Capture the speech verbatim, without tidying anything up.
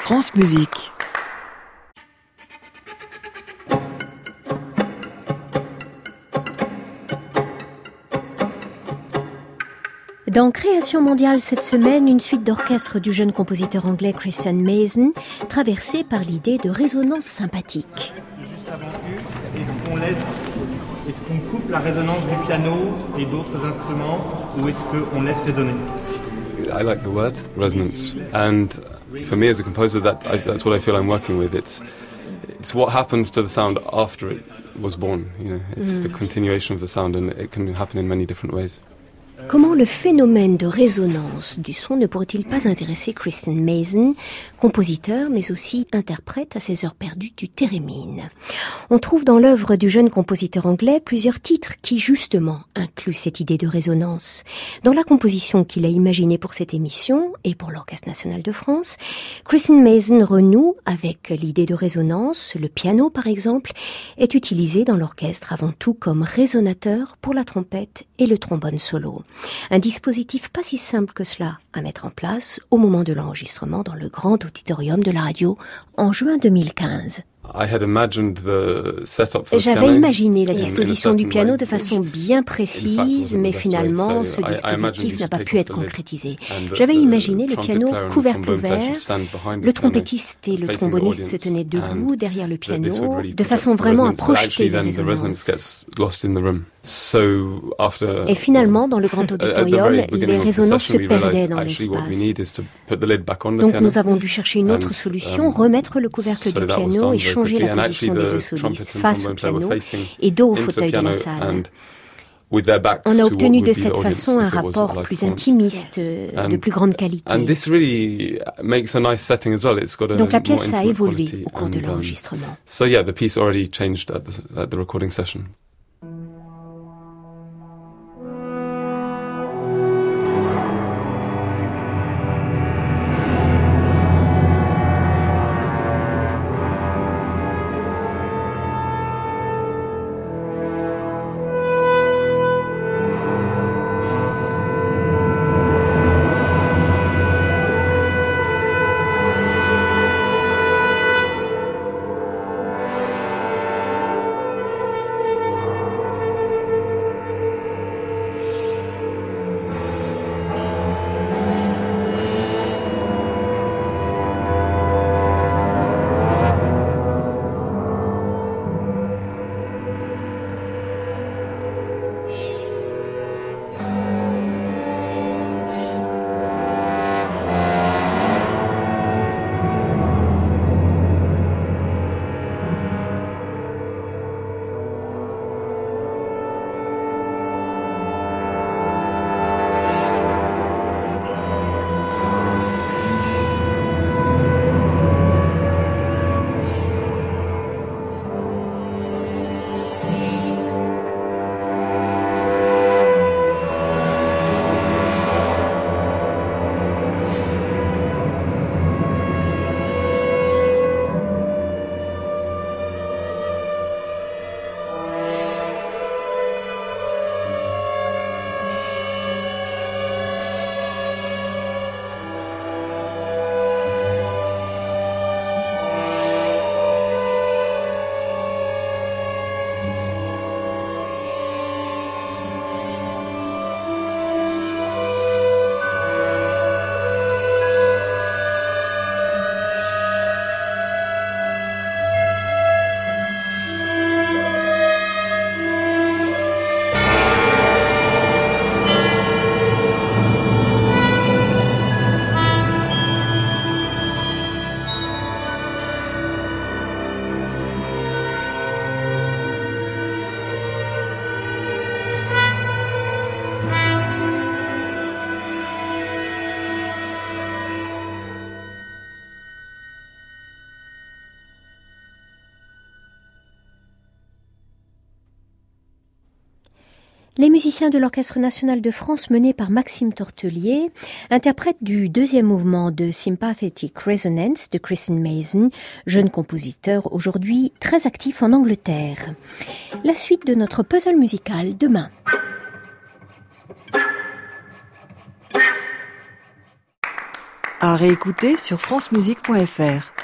France Musique. Dans Création mondiale cette semaine, une suite d'orchestres du jeune compositeur anglais Christian Mason, traversée par l'idée de résonance sympathique. Juste avant U, est-ce qu'on laisse, est-ce qu'on coupe la résonance du piano et d'autres instruments, ou est-ce qu'on laisse résonner? I like the word resonance, and for me as a composer, that I, that's what I feel I'm working with. It's it's what happens to the sound after it was born. You know, it's mm. the continuation of the sound, and it can happen in many different ways. Comment le phénomène de résonance du son ne pourrait-il pas intéresser Christian Mason, compositeur mais aussi interprète à ses heures perdues du thérémine? On trouve dans l'œuvre du jeune compositeur anglais plusieurs titres qui justement incluent cette idée de résonance. Dans la composition qu'il a imaginée pour cette émission et pour l'Orchestre national de France, Christian Mason renoue avec l'idée de résonance. Le piano par exemple est utilisé dans l'orchestre avant tout comme résonateur pour la trompette et le trombone solo. Un dispositif pas si simple que cela à mettre en place au moment de l'enregistrement dans le grand auditorium de la radio en juin deux mille quinze. J'avais imaginé la disposition du piano de façon bien précise, mais finalement, ce dispositif n'a pas pu être concrétisé. J'avais imaginé le piano couvercle ouvert, le trompettiste et le tromboniste se tenaient debout derrière le piano, de façon vraiment à projeter les résonances. Et finalement, dans le grand auditorium, les résonances se perdaient dans l'espace. Donc nous avons dû chercher une autre solution, remettre le couvercle du piano et changer la position des deux solistes face au piano et dos au fauteuil de la salle. On a obtenu de cette façon un rapport plus intimiste, de plus grande qualité. Donc la pièce a évolué au cours de l'enregistrement. Les musiciens de l'Orchestre national de France, menés par Maxime Tortelier, interprètent du deuxième mouvement de Sympathetic Resonance de Christian Mason, jeune compositeur aujourd'hui très actif en Angleterre. La suite de notre puzzle musical demain. À réécouter sur francemusique point f r.